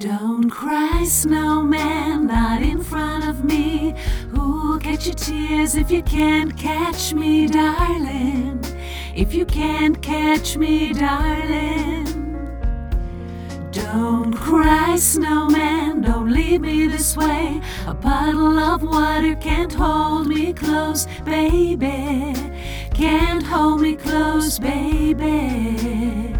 Don't cry, snowman, not in front of me. Who'll catch your tears if you can't catch me, darling? If you can't catch me, darling. Don't cry, snowman, don't leave me this way. A puddle of water can't hold me close, baby. Can't hold me close, baby.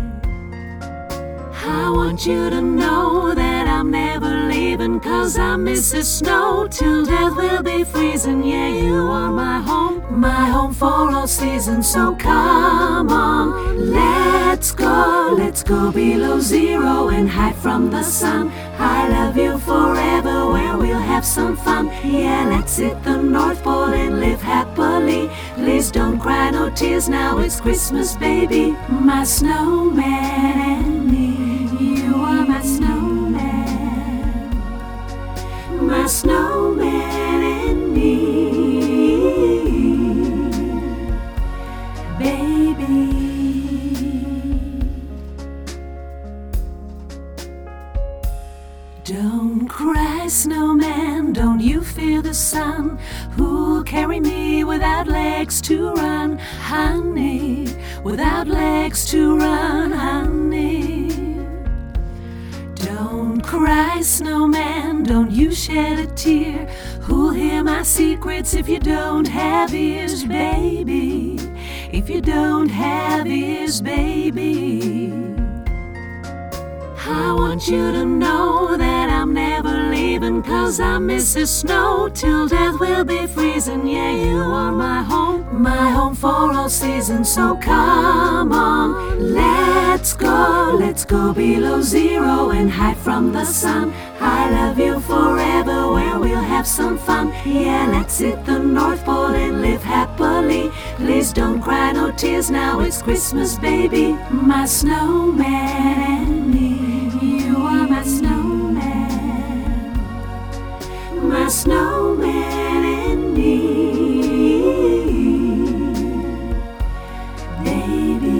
I want you to know that I'm never leaving, 'cause I miss the snow till death will be freezing. Yeah, you are my home for all seasons. So come on, let's go below zero and hide from the sun. I love you forever, where we'll have some fun. Yeah, let's hit the North Pole and live happily. Please don't cry, no tears, now it's Christmas, baby. My snowman and me, you are my snowman. My snowman and me, baby. Don't cry, snowman, don't you fear the sun? Who'll carry me without legs to run, honey? Without legs to run, honey. Don't cry, snowman, don't you shed a tear. Who'll hear my secrets if you don't have ears, baby? If you don't have ears, baby. I want you to know that I'm never leaving, 'cause I miss the snow till death will be freezing. Yeah, you are my home for all seasons. So come on, let's go below zero and hide from the sun. I love you forever, where we'll have some fun. Yeah, let's hit the North Pole and live happily. Please don't cry, no tears, now it's Christmas, baby. My snowman and me, you are my snowman. My snowman and me, baby.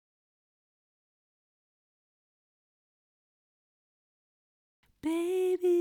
Baby.